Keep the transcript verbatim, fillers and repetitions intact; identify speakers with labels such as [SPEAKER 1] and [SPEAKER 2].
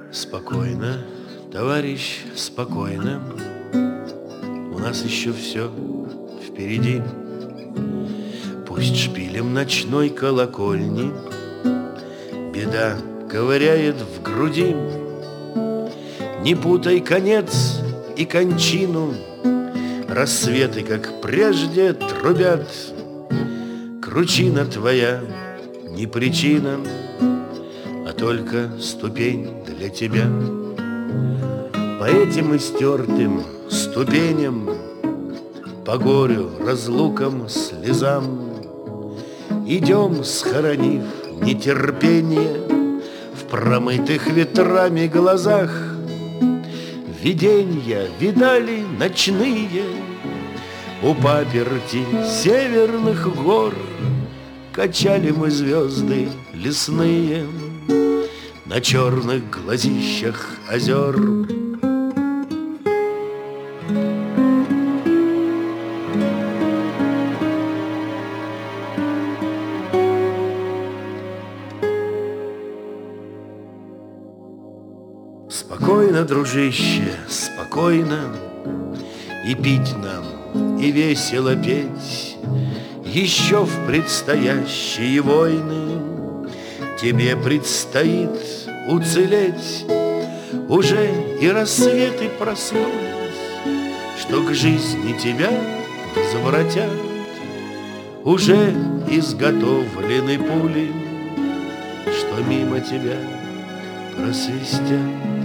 [SPEAKER 1] Спокойно, товарищ, спокойно. У нас еще все впереди. Пусть шпилем ночной колокольни беда ковыряет в груди. Не путай конец и кончину, рассветы, как прежде, трубят. Кручина твоя не причина, а только ступень для тебя. По этим истертым ступеням, по горю, разлукам, слезам идем, схоронив нетерпение в промытых ветрами глазах. Виденья видали ночные у паперти северных гор. Качали мы звезды лесные на черных глазищах озер. Спокойно, дружище, спокойно, и пить нам, и весело петь. Еще в предстоящие войны тебе предстоит уцелеть. Уже и рассветы проснулись, что к жизни тебя возвратят. Уже изготовлены пули, что мимо тебя просвистят.